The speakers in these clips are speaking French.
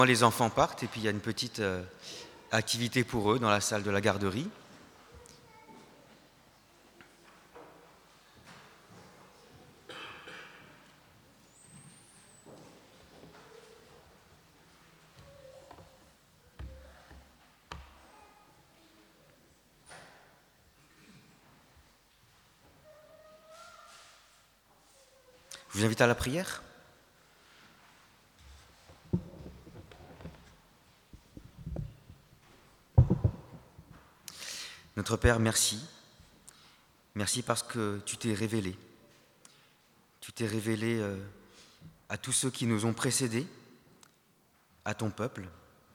Les enfants partent et puis il y a une petite activité pour eux dans la salle de la garderie. Je vous invite à la prière. Notre Père, merci. Merci parce que tu t'es révélé. Tu t'es révélé à tous ceux qui nous ont précédés, à ton peuple,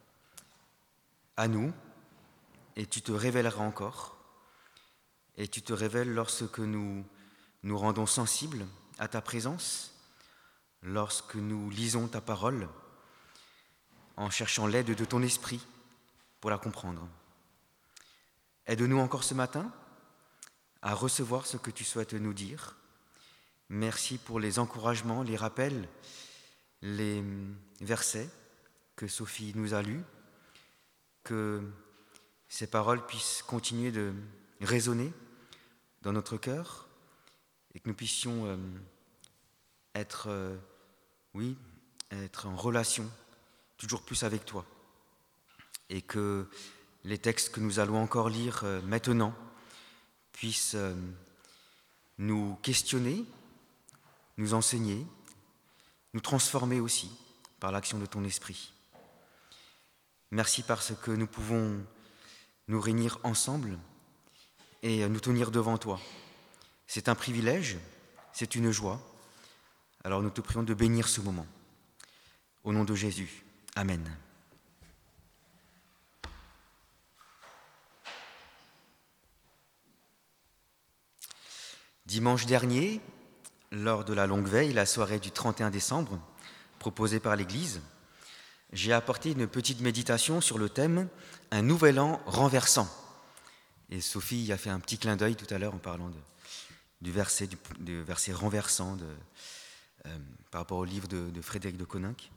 à nous, et tu te révéleras encore. Et tu te révèles lorsque nous nous rendons sensibles à ta présence, lorsque nous lisons ta parole, en cherchant l'aide de ton esprit pour la comprendre. Aide-nous encore ce matin à recevoir ce que tu souhaites nous dire. Merci pour les encouragements, les rappels, les versets que Sophie nous a lus, que ces paroles puissent continuer de résonner dans notre cœur et que nous puissions être en relation toujours plus avec toi et que les textes que nous allons encore lire maintenant puissent nous questionner, nous enseigner, nous transformer aussi par l'action de ton esprit. Merci parce que nous pouvons nous réunir ensemble et nous tenir devant toi. C'est un privilège, c'est une joie. Alors nous te prions de bénir ce moment. Au nom de Jésus, Amen. Dimanche dernier, lors de la longue veille, la soirée du 31 décembre, proposée par l'Église, j'ai apporté une petite méditation sur le thème « Un nouvel an renversant ». Et Sophie a fait un petit clin d'œil tout à l'heure en parlant du verset renversant par rapport au livre de Frédéric de Coninck.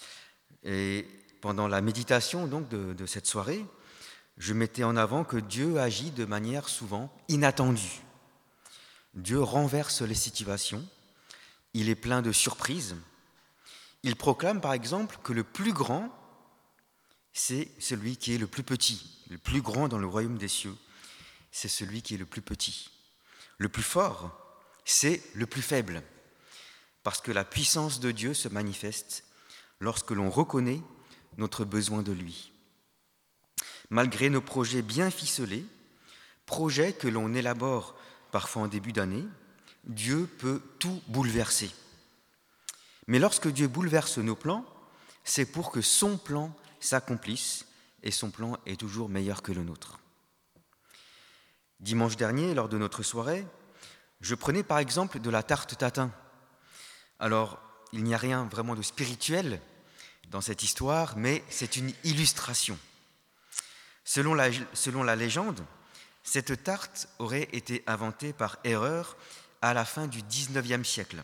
Et pendant la méditation donc de cette soirée, je mettais en avant que Dieu agit de manière souvent inattendue. Dieu renverse les situations, il est plein de surprises. Il proclame par exemple que le plus grand, c'est celui qui est le plus petit. Le plus grand dans le royaume des cieux, c'est celui qui est le plus petit. Le plus fort, c'est le plus faible. Parce que la puissance de Dieu se manifeste lorsque l'on reconnaît notre besoin de lui. Malgré nos projets bien ficelés, projets que l'on élabore parfois en début d'année, Dieu peut tout bouleverser. Mais lorsque Dieu bouleverse nos plans, c'est pour que son plan s'accomplisse, et son plan est toujours meilleur que le nôtre. Dimanche dernier, lors de notre soirée, je prenais par exemple de la tarte tatin. Alors, il n'y a rien vraiment de spirituel dans cette histoire, mais c'est une illustration. Selon la légende, cette tarte aurait été inventée par erreur à la fin du XIXe siècle.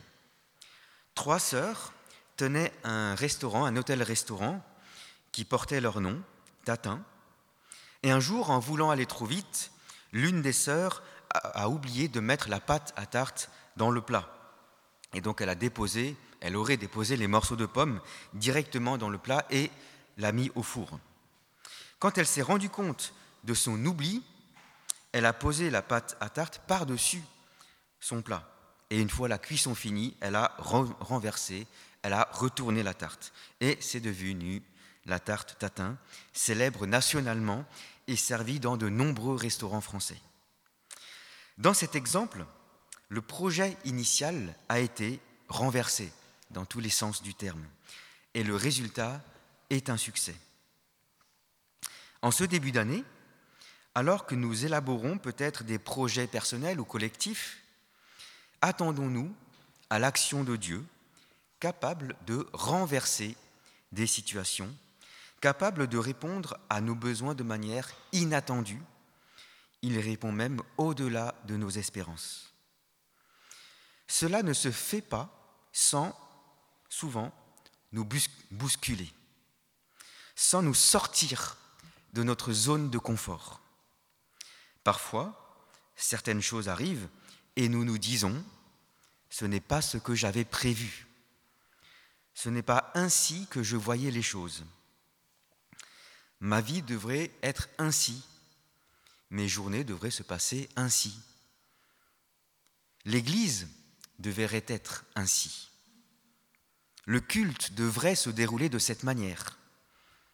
3 sœurs tenaient un hôtel-restaurant qui portait leur nom, Tatin, et un jour, en voulant aller trop vite, l'une des sœurs a oublié de mettre la pâte à tarte dans le plat. Et donc elle aurait déposé les morceaux de pommes directement dans le plat et l'a mis au four. Quand elle s'est rendue compte de son oubli, elle a posé la pâte à tarte par-dessus son plat. Et une fois la cuisson finie, elle a renversé, elle a retourné la tarte. Et c'est devenu la tarte tatin, célèbre nationalement et servie dans de nombreux restaurants français. Dans cet exemple, le projet initial a été renversé dans tous les sens du terme. Et le résultat est un succès. En ce début d'année, alors que nous élaborons peut-être des projets personnels ou collectifs, attendons-nous à l'action de Dieu, capable de renverser des situations, capable de répondre à nos besoins de manière inattendue. Il répond même au-delà de nos espérances. Cela ne se fait pas sans, souvent, nous bousculer. sans nous sortir de notre zone de confort. Parfois, certaines choses arrivent et nous nous disons « ce n'est pas ce que j'avais prévu, ce n'est pas ainsi que je voyais les choses. Ma vie devrait être ainsi, mes journées devraient se passer ainsi. L'Église devrait être ainsi. Le culte devrait se dérouler de cette manière, etc. »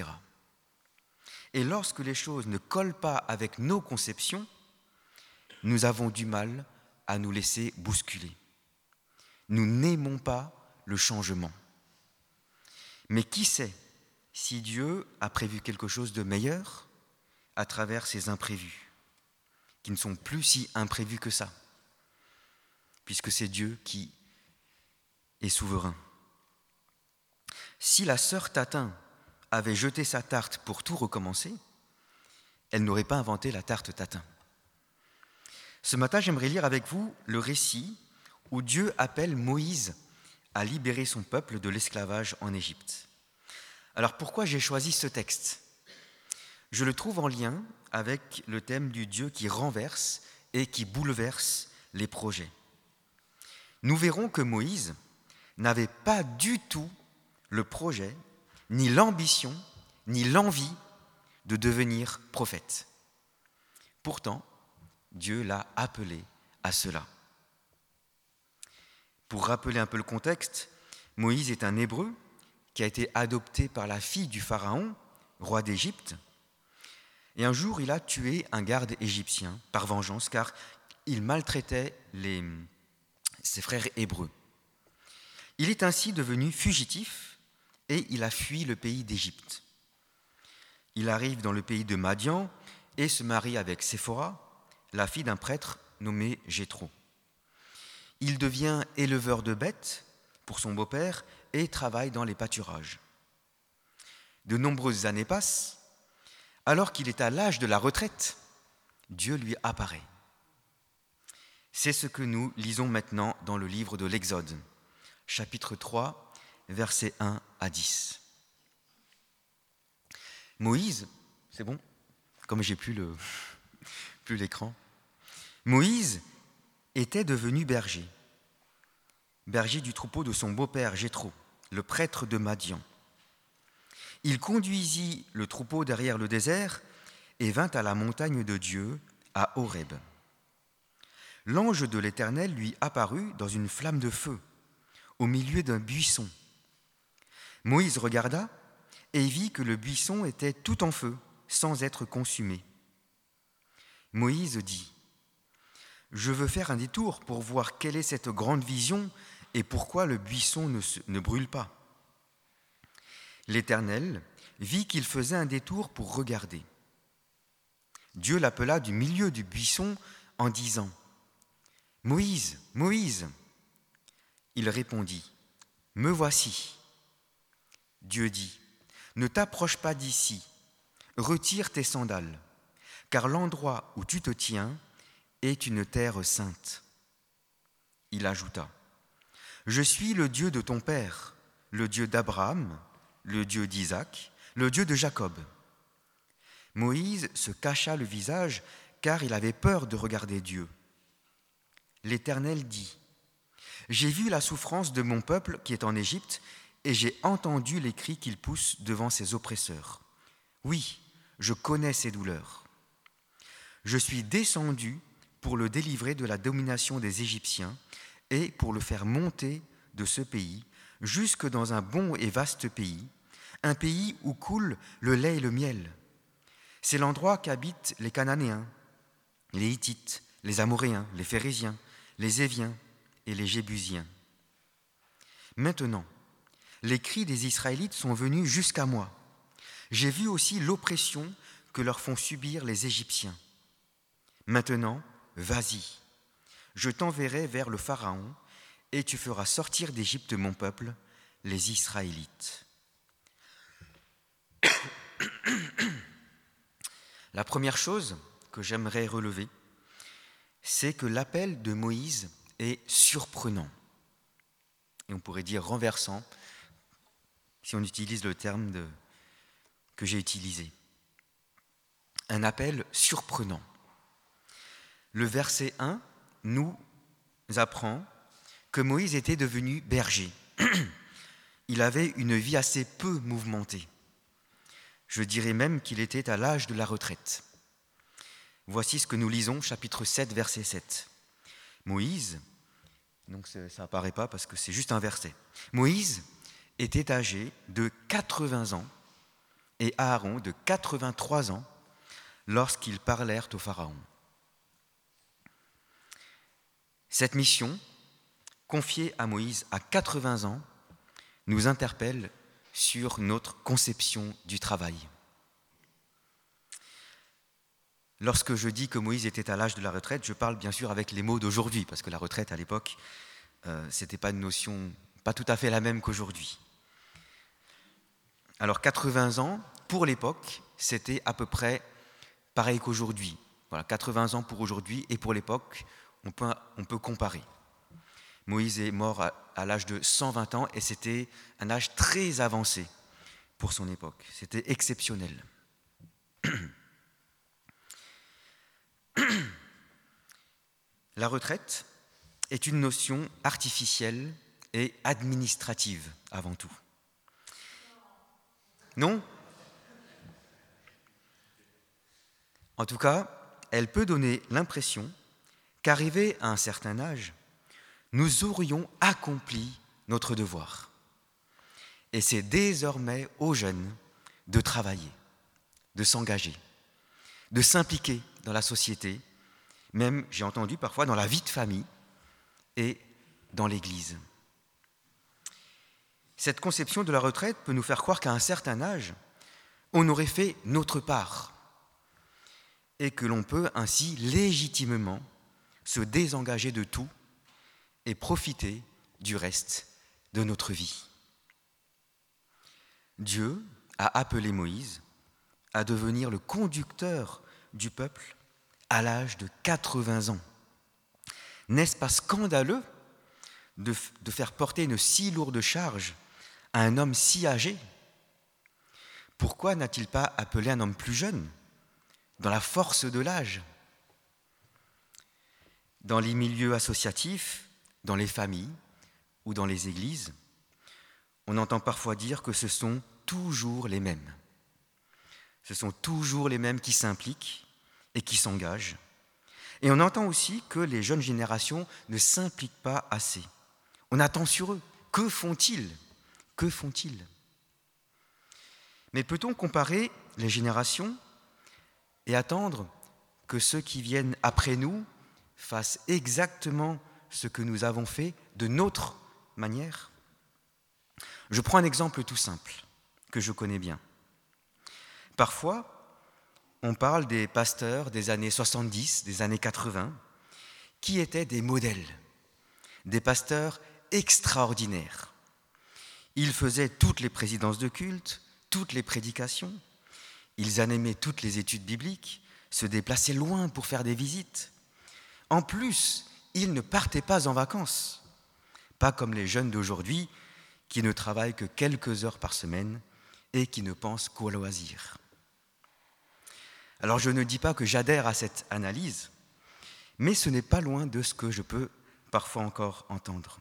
Et lorsque les choses ne collent pas avec nos conceptions, nous avons du mal à nous laisser bousculer. Nous n'aimons pas le changement. Mais qui sait si Dieu a prévu quelque chose de meilleur à travers ces imprévus, qui ne sont plus si imprévus que ça, puisque c'est Dieu qui est souverain. Si la sœur Tatin avait jeté sa tarte pour tout recommencer, elle n'aurait pas inventé la tarte Tatin. Ce matin, j'aimerais lire avec vous le récit où Dieu appelle Moïse à libérer son peuple de l'esclavage en Égypte. Alors pourquoi j'ai choisi ce texte ? Je le trouve en lien avec le thème du Dieu qui renverse et qui bouleverse les projets. Nous verrons que Moïse n'avait pas du tout le projet, ni l'ambition, ni l'envie de devenir prophète. Pourtant, Dieu l'a appelé à cela. Pour rappeler un peu le contexte, Moïse est un Hébreu qui a été adopté par la fille du Pharaon, roi d'Égypte. Et un jour, il a tué un garde égyptien par vengeance, car il maltraitait ses frères hébreux. Il est ainsi devenu fugitif et il a fui le pays d'Égypte. Il arrive dans le pays de Madian et se marie avec Séphora, la fille d'un prêtre nommé Jéthro. Il devient éleveur de bêtes pour son beau-père et travaille dans les pâturages. De nombreuses années passent. Alors qu'il est à l'âge de la retraite, Dieu lui apparaît. C'est ce que nous lisons maintenant dans le livre de l'Exode, chapitre 3, versets 1 à 10. Moïse, c'est bon ? Comme j'ai plus l'écran. Moïse était devenu berger du troupeau de son beau-père Jéthro, le prêtre de Madian. Il conduisit le troupeau derrière le désert et vint à la montagne de Dieu, à Horeb. L'ange de l'Éternel lui apparut dans une flamme de feu, au milieu d'un buisson. Moïse regarda et vit que le buisson était tout en feu, sans être consumé. Moïse dit : « Je veux faire un détour pour voir quelle est cette grande vision et pourquoi le buisson ne brûle pas. » L'Éternel vit qu'il faisait un détour pour regarder. Dieu l'appela du milieu du buisson en disant : « Moïse, Moïse !» Il répondit : « Me voici. » Dieu dit : « Ne t'approche pas d'ici, retire tes sandales, car l'endroit où tu te tiens est une terre sainte. » Il ajouta : « Je suis le Dieu de ton père, le Dieu d'Abraham, le Dieu d'Isaac, le Dieu de Jacob. » Moïse se cacha le visage, car il avait peur de regarder Dieu. L'Éternel dit : « J'ai vu la souffrance de mon peuple qui est en Égypte, et j'ai entendu les cris qu'il pousse devant ses oppresseurs. Oui, je connais ses douleurs. Je suis descendu pour le délivrer de la domination des Égyptiens et pour le faire monter de ce pays jusque dans un bon et vaste pays, un pays où coule le lait et le miel. C'est l'endroit qu'habitent les Cananéens, les Hittites, les Amoréens, les Phéréziens, les Éviens et les Jébusiens. Maintenant, les cris des Israélites sont venus jusqu'à moi. J'ai vu aussi l'oppression que leur font subir les Égyptiens. Maintenant, vas-y, je t'enverrai vers le Pharaon et tu feras sortir d'Égypte mon peuple, les Israélites. » La première chose que j'aimerais relever, c'est que l'appel de Moïse est surprenant. Et on pourrait dire renversant, si on utilise le terme que j'ai utilisé. Un appel surprenant. Le verset 1 nous apprend que Moïse était devenu berger. Il avait une vie assez peu mouvementée. Je dirais même qu'il était à l'âge de la retraite. Voici ce que nous lisons, chapitre 7, verset 7. Moïse, donc ça n'apparaît pas parce que c'est juste un verset. Moïse était âgé de 80 ans et Aaron de 83 ans lorsqu'ils parlèrent au Pharaon. Cette mission, confiée à Moïse à 80 ans, nous interpelle sur notre conception du travail. Lorsque je dis que Moïse était à l'âge de la retraite, je parle bien sûr avec les mots d'aujourd'hui, parce que la retraite à l'époque, c'était pas une notion pas tout à fait la même qu'aujourd'hui. Alors 80 ans, pour l'époque, c'était à peu près pareil qu'aujourd'hui. Voilà, 80 ans pour aujourd'hui et pour l'époque, on peut comparer. Moïse est mort à l'âge de 120 ans et c'était un âge très avancé pour son époque. C'était exceptionnel. La retraite est une notion artificielle et administrative avant tout. Non ? En tout cas, elle peut donner l'impression qu'arrivé à un certain âge, nous aurions accompli notre devoir. Et c'est désormais aux jeunes de travailler, de s'engager, de s'impliquer dans la société, même, j'ai entendu parfois, dans la vie de famille et dans l'Église. Cette conception de la retraite peut nous faire croire qu'à un certain âge, on aurait fait notre part et que l'on peut ainsi légitimement se désengager de tout et profiter du reste de notre vie. Dieu a appelé Moïse à devenir le conducteur du peuple à l'âge de 80 ans. N'est-ce pas scandaleux de faire porter une si lourde charge à un homme si âgé ? Pourquoi n'a-t-il pas appelé un homme plus jeune, dans la force de l'âge ? Dans les milieux associatifs, dans les familles ou dans les églises, on entend parfois dire que ce sont toujours les mêmes. Ce sont toujours les mêmes qui s'impliquent et qui s'engagent. Et on entend aussi que les jeunes générations ne s'impliquent pas assez. On attend sur eux. Que font-ils ? Que font-ils ? Mais peut-on comparer les générations et attendre que ceux qui viennent après nous fassent exactement ce que nous avons fait de notre manière ? Je prends un exemple tout simple, que je connais bien. Parfois, on parle des pasteurs des années 70, des années 80, qui étaient des modèles, des pasteurs extraordinaires. Ils faisaient toutes les présidences de culte, toutes les prédications, ils animaient toutes les études bibliques, se déplaçaient loin pour faire des visites. En plus, ils ne partaient pas en vacances, pas comme les jeunes d'aujourd'hui qui ne travaillent que quelques heures par semaine et qui ne pensent qu'au loisir. Alors je ne dis pas que j'adhère à cette analyse, mais ce n'est pas loin de ce que je peux parfois encore entendre.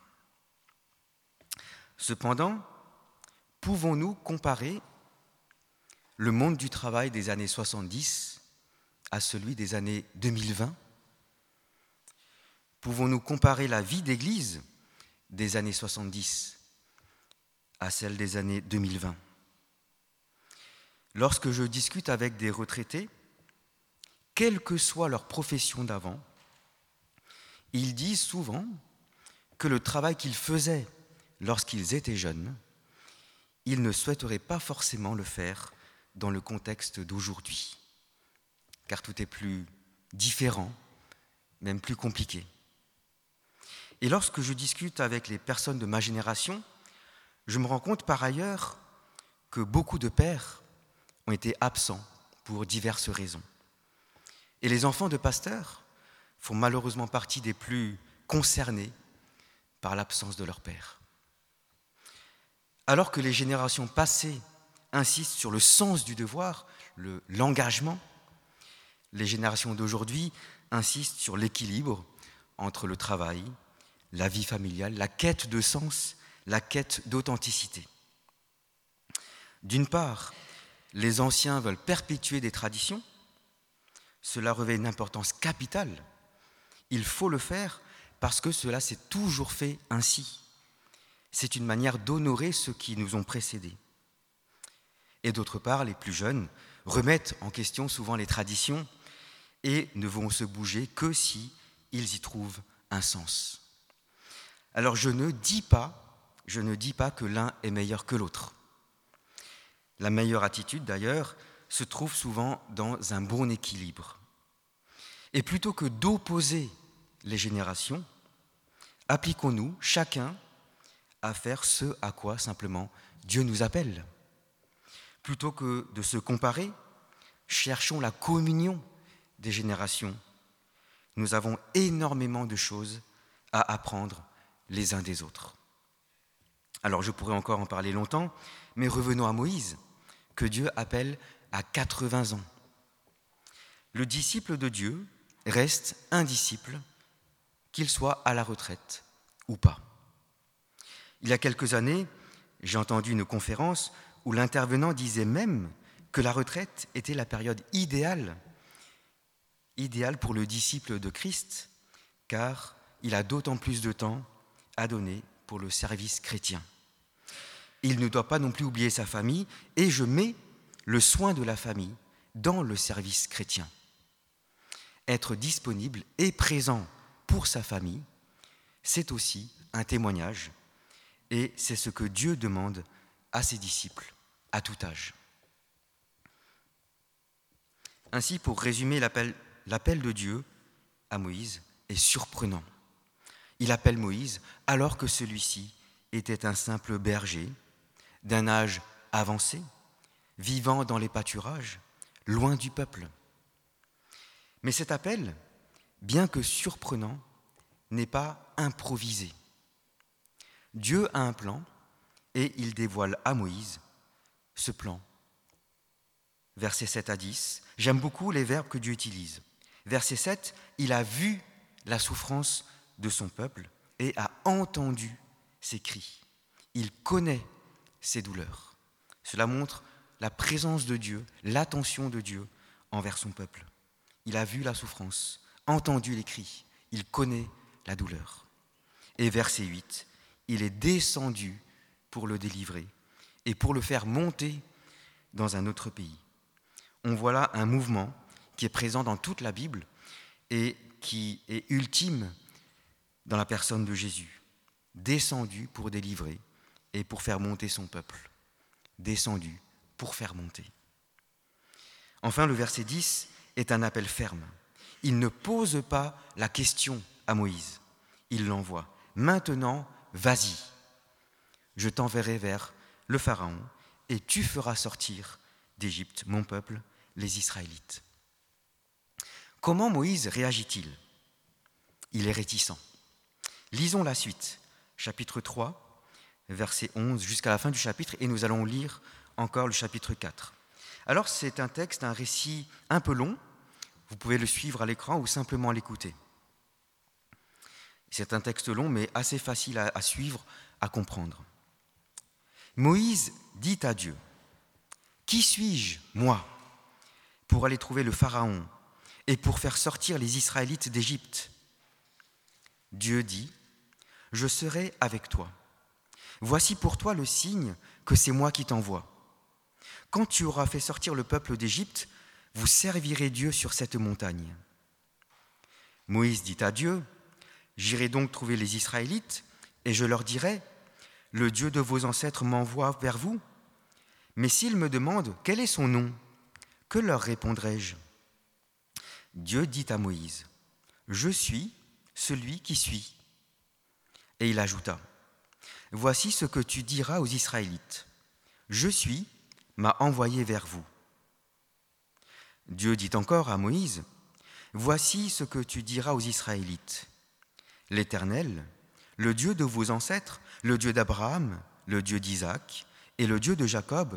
Cependant, pouvons-nous comparer le monde du travail des années 70 à celui des années 2020 ? Pouvons-nous comparer la vie d'Église des années 70 à celle des années 2020 ? Lorsque je discute avec des retraités, quelle que soit leur profession d'avant, ils disent souvent que le travail qu'ils faisaient lorsqu'ils étaient jeunes, ils ne souhaiteraient pas forcément le faire dans le contexte d'aujourd'hui, car tout est plus différent, même plus compliqué. Et lorsque je discute avec les personnes de ma génération, je me rends compte par ailleurs que beaucoup de pères ont été absents pour diverses raisons. Et les enfants de pasteurs font malheureusement partie des plus concernés par l'absence de leur père. Alors que les générations passées insiste sur le sens du devoir, l'engagement. Les générations d'aujourd'hui insistent sur l'équilibre entre le travail, la vie familiale, la quête de sens, la quête d'authenticité. D'une part, les anciens veulent perpétuer des traditions. Cela revêt une importance capitale. Il faut le faire parce que cela s'est toujours fait ainsi. C'est une manière d'honorer ceux qui nous ont précédés. Et d'autre part, les plus jeunes remettent en question souvent les traditions et ne vont se bouger que si ils y trouvent un sens. Alors je ne dis pas que l'un est meilleur que l'autre. La meilleure attitude d'ailleurs se trouve souvent dans un bon équilibre. Et plutôt que d'opposer les générations, appliquons-nous chacun à faire ce à quoi simplement Dieu nous appelle. Plutôt que de se comparer, cherchons la communion des générations. Nous avons énormément de choses à apprendre les uns des autres. Alors je pourrais encore en parler longtemps, mais revenons à Moïse, que Dieu appelle à 80 ans. Le disciple de Dieu reste un disciple, qu'il soit à la retraite ou pas. Il y a quelques années, j'ai entendu une conférence où l'intervenant disait même que la retraite était la période idéale pour le disciple de Christ, car il a d'autant plus de temps à donner pour le service chrétien. Il ne doit pas non plus oublier sa famille, et je mets le soin de la famille dans le service chrétien. Être disponible et présent pour sa famille, c'est aussi un témoignage, et c'est ce que Dieu demande à ses disciples à tout âge. Ainsi, pour résumer, l'appel de Dieu à Moïse est surprenant. Il appelle Moïse alors que celui-ci était un simple berger, d'un âge avancé, vivant dans les pâturages, loin du peuple. Mais cet appel, bien que surprenant, n'est pas improvisé. Dieu a un plan et il dévoile à Moïse ce plan. Versets 7 à 10, j'aime beaucoup les verbes que Dieu utilise. Verset 7, il a vu la souffrance de son peuple et a entendu ses cris. Il connaît ses douleurs. Cela montre la présence de Dieu, l'attention de Dieu envers son peuple. Il a vu la souffrance, entendu les cris, il connaît la douleur. Et verset 8, il est descendu pour le délivrer et pour le faire monter dans un autre pays. On voit là un mouvement qui est présent dans toute la Bible et qui est ultime dans la personne de Jésus. Descendu pour délivrer et pour faire monter son peuple. Descendu pour faire monter. Enfin, le verset 10 est un appel ferme. Il ne pose pas la question à Moïse. Il l'envoie. Maintenant, vas-y. Je t'enverrai vers le Pharaon et tu feras sortir d'Égypte mon peuple, les Israélites. Comment Moïse réagit-il ? Il est réticent. Lisons la suite, chapitre 3, verset 11 jusqu'à la fin du chapitre, et nous allons lire encore le chapitre 4. Alors c'est un texte, un récit un peu long, vous pouvez le suivre à l'écran ou simplement l'écouter. C'est un texte long mais assez facile à suivre, à comprendre. Moïse dit à Dieu, « Qui suis-je, moi, pour aller trouver le Pharaon et pour faire sortir les Israélites d'Égypte ?» Dieu dit, « Je serai avec toi. Voici pour toi le signe que c'est moi qui t'envoie. Quand tu auras fait sortir le peuple d'Égypte, vous servirez Dieu sur cette montagne. » Moïse dit à Dieu, « J'irai donc trouver les Israélites et je leur dirai, « Le Dieu de vos ancêtres m'envoie vers vous. » Mais s'ils me demandent quel est son nom, que leur répondrai-je ? Dieu dit à Moïse, « Je suis celui qui suis. » Et il ajouta, « Voici ce que tu diras aux Israélites. Je suis m'a envoyé vers vous. » Dieu dit encore à Moïse, « Voici ce que tu diras aux Israélites. L'Éternel, le Dieu de vos ancêtres, le Dieu d'Abraham, le Dieu d'Isaac et le Dieu de Jacob,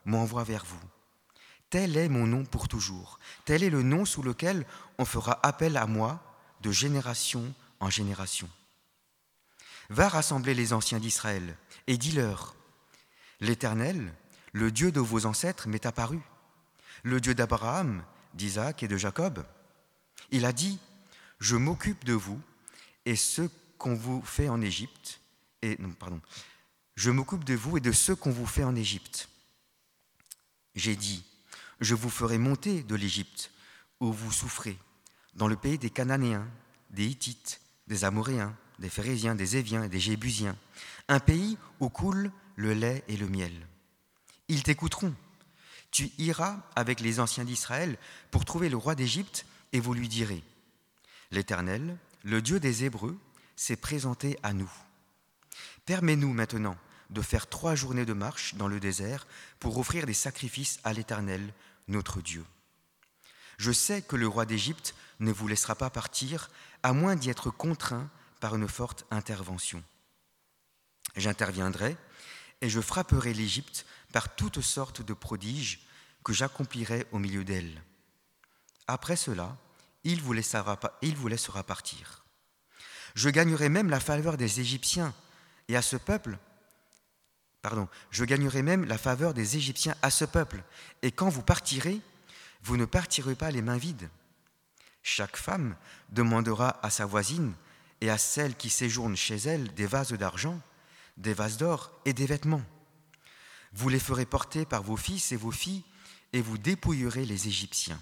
m'envoie vers vous. Tel est mon nom pour toujours. Tel est le nom sous lequel on fera appel à moi de génération en génération. Va rassembler les anciens d'Israël et dis-leur, l'Éternel, le Dieu de vos ancêtres, m'est apparu, le Dieu d'Abraham, d'Isaac et de Jacob. Il a dit, je m'occupe de vous et ce qu'on vous fait en Égypte. Je m'occupe de vous et de ceux qu'on vous fait en Égypte. J'ai dit, je vous ferai monter de l'Égypte, où vous souffrez, dans le pays des Cananéens, des Hittites, des Amoréens, des Phéréziens, des Éviens et des Jébusiens, un pays où coule le lait et le miel. Ils t'écouteront. Tu iras avec les anciens d'Israël pour trouver le roi d'Égypte et vous lui direz, l'Éternel, le Dieu des Hébreux, s'est présenté à nous. Permets-nous maintenant de faire 3 journées de marche dans le désert pour offrir des sacrifices à l'Éternel, notre Dieu. Je sais que le roi d'Égypte ne vous laissera pas partir, à moins d'y être contraint par une forte intervention. J'interviendrai et je frapperai l'Égypte par toutes sortes de prodiges que j'accomplirai au milieu d'elle. Après cela, il vous laissera partir. Je gagnerai même la faveur des Égyptiens et à ce peuple. Je gagnerai même la faveur des Égyptiens à ce peuple. Et quand vous partirez, vous ne partirez pas les mains vides. Chaque femme demandera à sa voisine et à celle qui séjourne chez elle des vases d'argent, des vases d'or et des vêtements. Vous les ferez porter par vos fils et vos filles et vous dépouillerez les Égyptiens.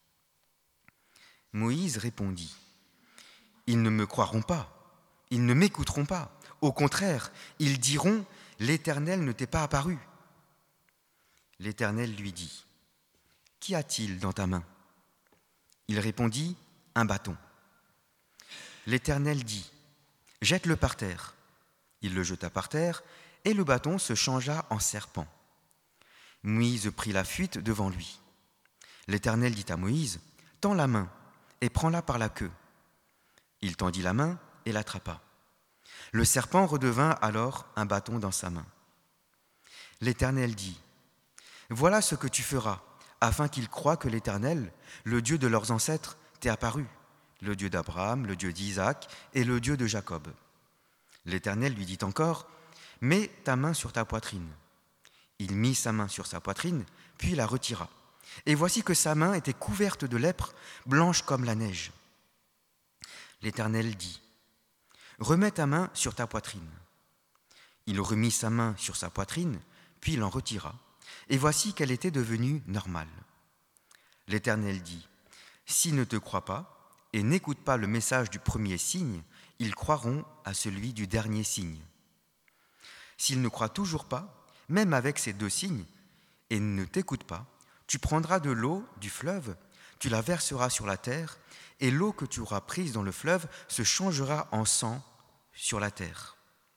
Moïse répondit, ils ne me croiront pas, ils ne m'écouteront pas. Au contraire, ils diront, l'Éternel ne t'est pas apparu. L'Éternel lui dit, qu'y a-t-il dans ta main ? Il répondit, un bâton. L'Éternel dit, jette-le par terre. Il le jeta par terre, et le bâton se changea en serpent. Moïse prit la fuite devant lui. L'Éternel dit à Moïse, tends la main et prends-la par la queue. Il tendit la main et l'attrapa. Le serpent redevint alors un bâton dans sa main. L'Éternel dit, voilà ce que tu feras, afin qu'ils croient que l'Éternel, le Dieu de leurs ancêtres, t'est apparu, le Dieu d'Abraham, le Dieu d'Isaac et le Dieu de Jacob. L'Éternel lui dit encore, mets ta main sur ta poitrine. Il mit sa main sur sa poitrine, puis la retira. Et voici que sa main était couverte de lèpre, blanche comme la neige. L'Éternel dit, remets ta main sur ta poitrine. Il remit sa main sur sa poitrine, puis il en retira. Et voici qu'elle était devenue normale. L'Éternel dit, s'ils ne te croient pas et n'écoutent pas le message du premier signe, ils croiront à celui du dernier signe. S'ils ne croient toujours pas, même avec ces 2 signes, et ne t'écoutent pas, tu prendras de l'eau du fleuve, tu la verseras sur la terre, et l'eau que tu auras prise dans le fleuve se changera en sang sur la terre.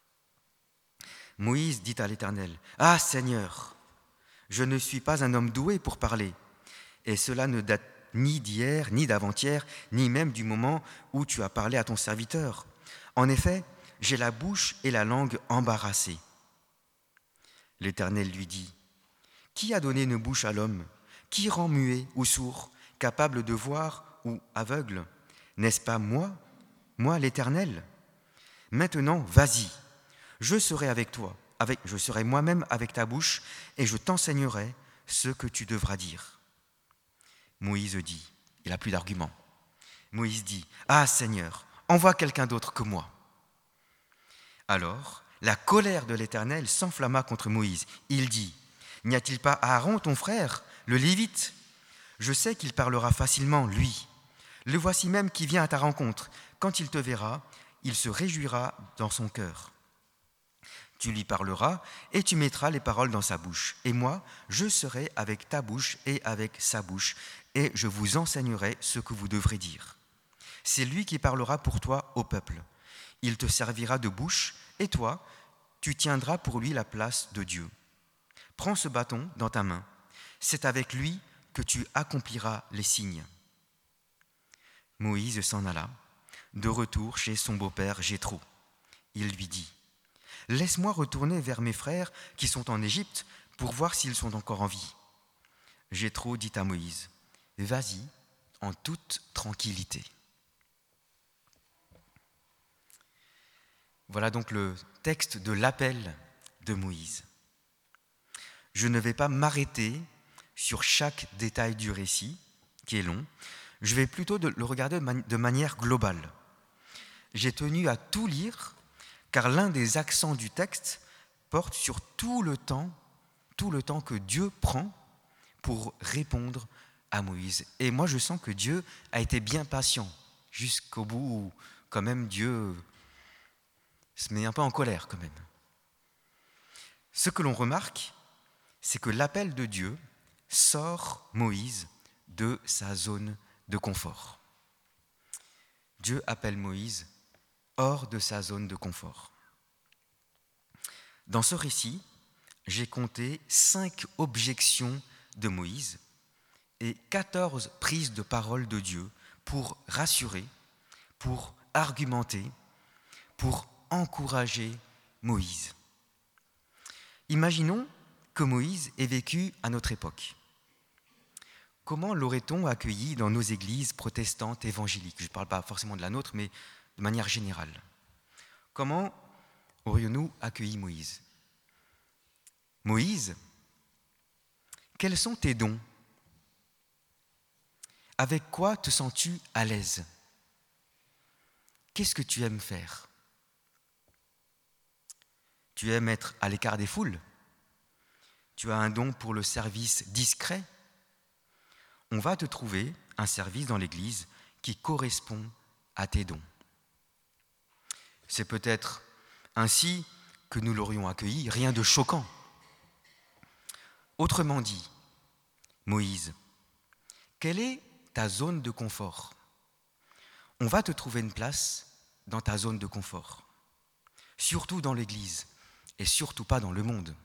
Moïse dit à l'Éternel, « Ah Seigneur, je ne suis pas un homme doué pour parler, et cela ne date ni d'hier, ni d'avant-hier, ni même du moment où tu as parlé à ton serviteur. En effet, j'ai la bouche et la langue embarrassées. » L'Éternel lui dit, « Qui a donné une bouche à l'homme ? Qui rend muet ou sourd, capable de voir ou aveugle ? N'est-ce pas moi l'Éternel ? Maintenant, vas-y, je serai avec toi, je serai moi-même avec ta bouche, et je t'enseignerai ce que tu devras dire. » Moïse dit, il n'a plus d'argument. Moïse dit, « Ah Seigneur, envoie quelqu'un d'autre que moi. » Alors, la colère de l'Éternel s'enflamma contre Moïse. Il dit, « N'y a-t-il pas Aaron, ton frère, le Lévite ? Je sais qu'il parlera facilement, lui. Le voici même qui vient à ta rencontre. Quand il te verra, il se réjouira dans son cœur. Tu lui parleras et tu mettras les paroles dans sa bouche. Et moi, je serai avec ta bouche et avec sa bouche, et je vous enseignerai ce que vous devrez dire. C'est lui qui parlera pour toi au peuple. Il te servira de bouche, et toi, tu tiendras pour lui la place de Dieu. Prends ce bâton dans ta main. C'est avec lui que tu accompliras les signes. » Moïse s'en alla, de retour chez son beau-père Jéthro. Il lui dit, « Laisse-moi retourner vers mes frères qui sont en Égypte pour voir s'ils sont encore en vie. Jéthro dit à Moïse, « Vas-y en toute tranquillité. » Voilà donc le texte de l'appel de Moïse. Je ne vais pas m'arrêter sur chaque détail du récit, qui est long. Je vais plutôt le regarder de manière globale. J'ai tenu à tout lire, car l'un des accents du texte porte sur tout le temps que Dieu prend pour répondre à Moïse. Et moi, je sens que Dieu a été bien patient, jusqu'au bout où, quand même, Dieu se met un peu en colère, quand même. Ce que l'on remarque, c'est que l'appel de Dieu sort Moïse de sa zone de confort. Dieu appelle Moïse hors de sa zone de confort. Dans ce récit, j'ai compté 5 objections de Moïse et 14 prises de parole de Dieu pour rassurer, pour argumenter, pour encourager Moïse. Imaginons que Moïse ait vécu à notre époque. Comment l'aurait-on accueilli dans nos églises protestantes évangéliques ? Je ne parle pas forcément de la nôtre, mais de manière générale. Comment aurions-nous accueilli Moïse ? Moïse, quels sont tes dons ? Avec quoi te sens-tu à l'aise ? Qu'est-ce que tu aimes faire ? Tu aimes être à l'écart des foules ? Tu as un don pour le service discret ? On va te trouver un service dans l'Église qui correspond à tes dons. C'est peut-être ainsi que nous l'aurions accueilli, rien de choquant. Autrement dit, Moïse, quelle est ta zone de confort ? On va te trouver une place dans ta zone de confort, surtout dans l'Église et surtout pas dans le monde.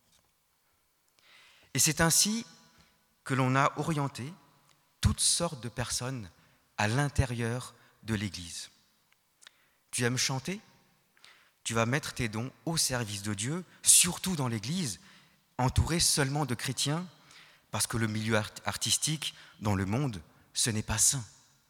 Et c'est ainsi que l'on a orienté toutes sortes de personnes à l'intérieur de l'Église. Tu aimes chanter ? Tu vas mettre tes dons au service de Dieu, surtout dans l'Église, entouré seulement de chrétiens, parce que le milieu artistique dans le monde, ce n'est pas sain.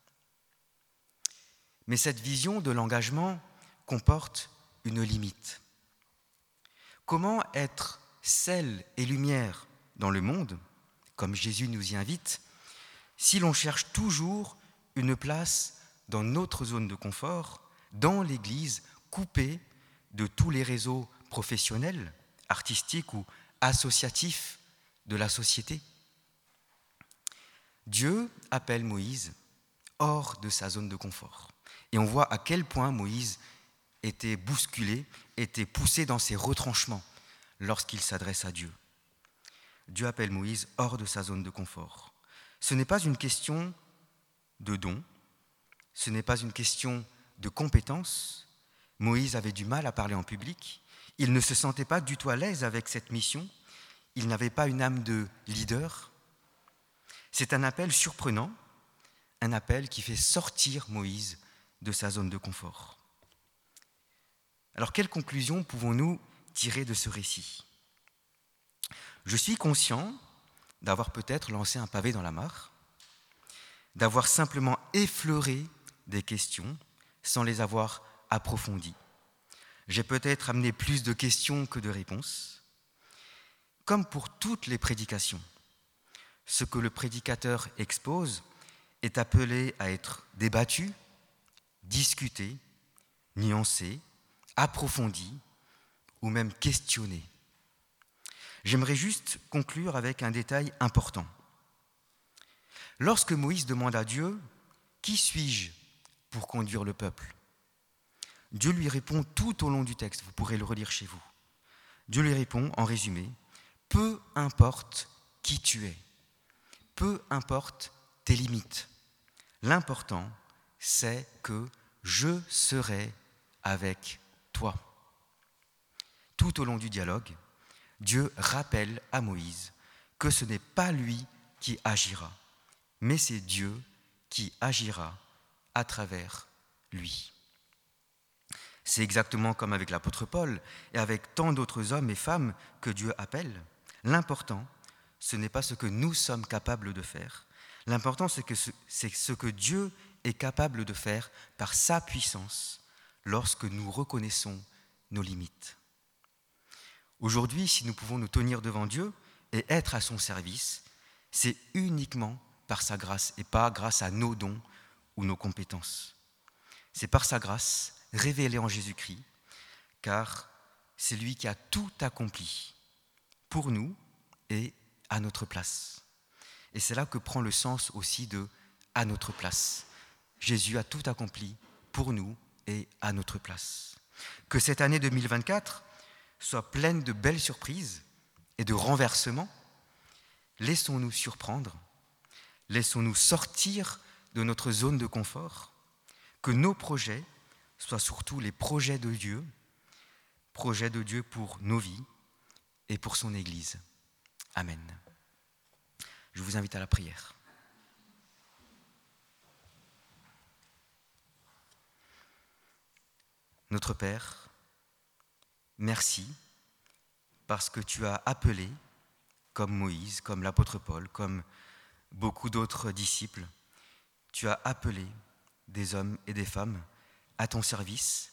Mais cette vision de l'engagement comporte une limite. Comment être sel et lumière dans le monde, comme Jésus nous y invite, si l'on cherche toujours une place dans notre zone de confort, dans l'Église, coupée de tous les réseaux professionnels, artistiques ou associatifs de la société ? Dieu appelle Moïse hors de sa zone de confort. Et on voit à quel point Moïse était bousculé, était poussé dans ses retranchements lorsqu'il s'adresse à Dieu. Dieu appelle Moïse hors de sa zone de confort. Ce n'est pas une question de don, ce n'est pas une question de compétence. Moïse avait du mal à parler en public, il ne se sentait pas du tout à l'aise avec cette mission, il n'avait pas une âme de leader. C'est un appel surprenant, un appel qui fait sortir Moïse de sa zone de confort. Alors, quelle conclusion pouvons-nous tirer de ce récit ? Je suis conscient d'avoir peut-être lancé un pavé dans la mare, d'avoir simplement effleuré des questions sans les avoir approfondies. J'ai peut-être amené plus de questions que de réponses. Comme pour toutes les prédications, ce que le prédicateur expose est appelé à être débattu, discuté, nuancé, approfondi ou même questionné. J'aimerais juste conclure avec un détail important. Lorsque Moïse demande à Dieu « Qui suis-je pour conduire le peuple ?» Dieu lui répond tout au long du texte, vous pourrez le relire chez vous. Dieu lui répond en résumé « Peu importe qui tu es, peu importe tes limites, l'important c'est que je serai avec toi. » Tout au long du dialogue, Dieu rappelle à Moïse que ce n'est pas lui qui agira, mais c'est Dieu qui agira à travers lui. C'est exactement comme avec l'apôtre Paul et avec tant d'autres hommes et femmes que Dieu appelle, L'important, ce n'est pas ce que nous sommes capables de faire. L'important, c'est ce que Dieu est capable de faire par sa puissance lorsque nous reconnaissons nos limites. Aujourd'hui, si nous pouvons nous tenir devant Dieu et être à son service, c'est uniquement par sa grâce et pas grâce à nos dons ou nos compétences. C'est par sa grâce révélée en Jésus-Christ, car c'est lui qui a tout accompli pour nous et à notre place. Et c'est là que prend le sens aussi de « à notre place ». Jésus a tout accompli pour nous et à notre place. Que cette année 2024 soit pleine de belles surprises et de renversements. Laissons-nous surprendre, laissons-nous sortir de notre zone de confort, que nos projets soient surtout les projets de Dieu pour nos vies et pour son Église. Amen. Je vous invite à la prière. Notre Père, merci parce que tu as appelé, comme Moïse, comme l'apôtre Paul, comme beaucoup d'autres disciples, tu as appelé des hommes et des femmes à ton service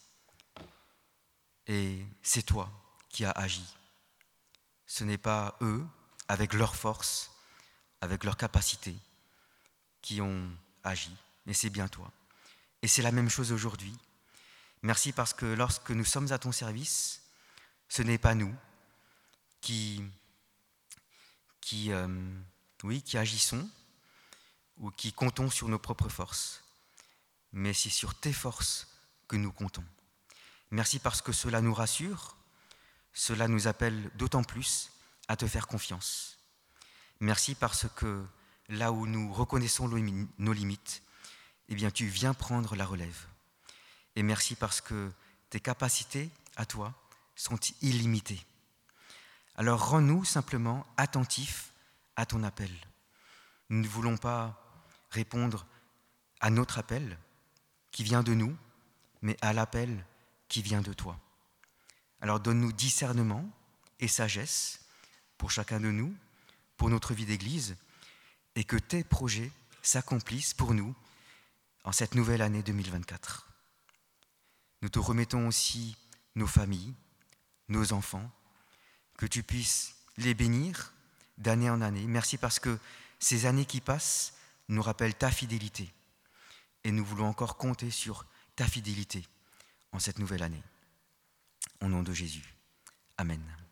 et c'est toi qui as agi. Ce n'est pas eux, avec leur force, avec leur capacité, qui ont agi, mais c'est bien toi. Et c'est la même chose aujourd'hui. Merci parce que lorsque nous sommes à ton service, ce n'est pas nous qui agissons ou qui comptons sur nos propres forces, mais c'est sur tes forces que nous comptons. Merci parce que cela nous rassure, cela nous appelle d'autant plus à te faire confiance. Merci parce que là où nous reconnaissons nos limites, eh bien tu viens prendre la relève. Et merci parce que tes capacités à toi sont illimitées. Alors rends-nous simplement attentifs à ton appel. Nous ne voulons pas répondre à notre appel qui vient de nous, mais à l'appel qui vient de toi. Alors donne-nous discernement et sagesse pour chacun de nous, pour notre vie d'Église, et que tes projets s'accomplissent pour nous en cette nouvelle année 2024. Nous te remettons aussi nos familles, nos enfants, que tu puisses les bénir d'année en année. Merci parce que ces années qui passent nous rappellent ta fidélité. Et nous voulons encore compter sur ta fidélité en cette nouvelle année. Au nom de Jésus. Amen.